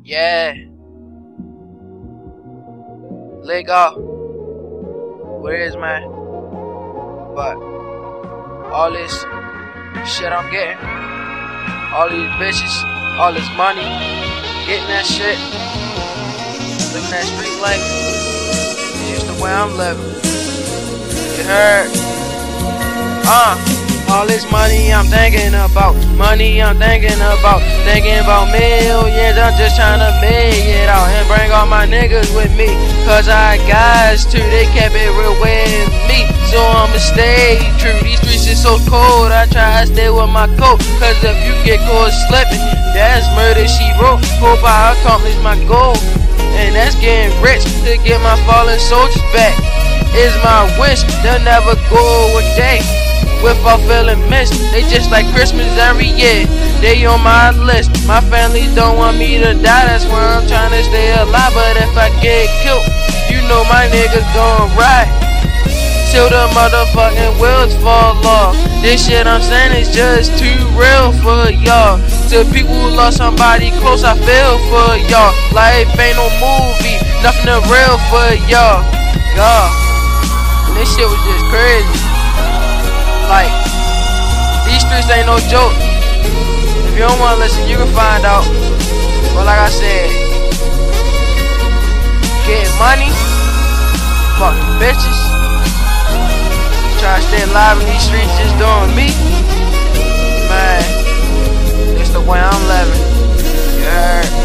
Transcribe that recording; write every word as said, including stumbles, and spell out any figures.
Yeah. Leg off. What it is, man. But all this shit I'm getting, all these bitches, all this money, getting that shit, living that street life, it's just the way I'm living. You heard? Uh, all this money I'm thinking about, money I'm thinking about, thinking about millions, I'm just trying to make it out and bring all my niggas with me, cause I got to, they kept it real with me, so I'ma stay true. These streets is so cold, I try to stay with my coat, cause if you get caught slipping, that's murder she wrote. Hope I accomplish my goal, and that's getting rich to get my fallen soldiers back. Is my wish, they'll never go a day without feeling missed. They just like Christmas every year, they on my list. My family don't want me to die, that's why I'm trying to stay alive. But if I get killed, you know my niggas gon' ride till the motherfucking wheels fall off. This shit I'm saying is just too real for y'all. To people who lost somebody close, I feel for y'all. Life ain't no movie, nothing real for y'all. God, this shit was just crazy. Like, these streets ain't no joke. If you don't wanna listen, you can find out. But like I said, getting money, fucking bitches, try to stay alive in these streets just doing me. Man, it's the way I'm living. You heard?